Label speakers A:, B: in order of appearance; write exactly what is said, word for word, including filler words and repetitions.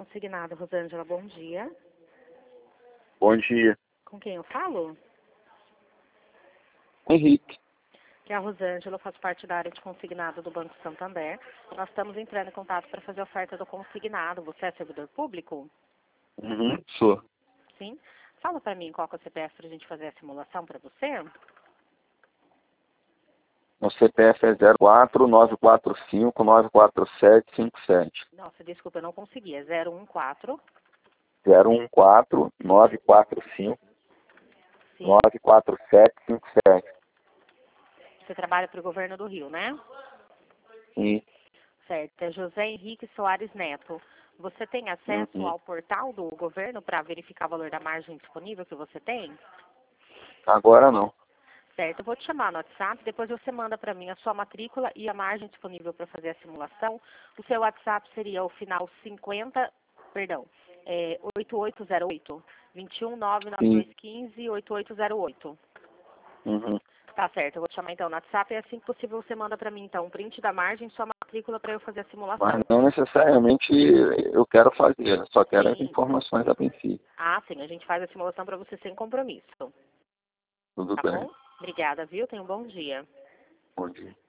A: consignado, Rosângela, bom dia.
B: Bom dia.
A: Com quem eu falo?
B: Henrique.
A: Que é a Rosângela, eu faço parte da área de consignado do Banco Santander. Nós estamos entrando em contato para fazer a oferta do consignado. Você é servidor público?
B: Uhum, sou.
A: Sim. Fala para mim qual que é o C P F para a gente fazer a simulação para você.
B: Meu C P F é zero quatro nove quatro cinco nove quatro sete cinco sete.
A: Nossa, desculpa, eu não consegui. É zero um quatro.
B: zero um quatro nove quatro cinco
A: Sim.
B: nove quatro sete cinco sete.
A: Você trabalha para o governo do Rio, né?
B: Sim.
A: Certo. É José Henrique Soares Neto. Você tem acesso
B: Uhum.
A: ao portal do governo para verificar o valor da margem disponível que você tem?
B: Agora não.
A: Certo, eu vou te chamar no WhatsApp, depois você manda para mim a sua matrícula e a margem disponível para fazer a simulação. O seu WhatsApp seria o final cinquenta, perdão, é, oito oito zero oito, dois um nove nove dois
B: Sim.
A: um cinco, oito oito zero oito.
B: Uhum.
A: Tá certo, eu vou te chamar então no WhatsApp e assim que possível você manda para mim então um print da margem e sua matrícula para eu fazer a simulação.
B: Mas não necessariamente eu quero fazer, eu só quero as
A: Sim.
B: informações a princípio.
A: Ah, sim, a gente faz a simulação para você sem compromisso.
B: Tudo
A: Tá
B: bem.
A: bom? Obrigada, viu? Tenha um bom dia.
B: Bom dia.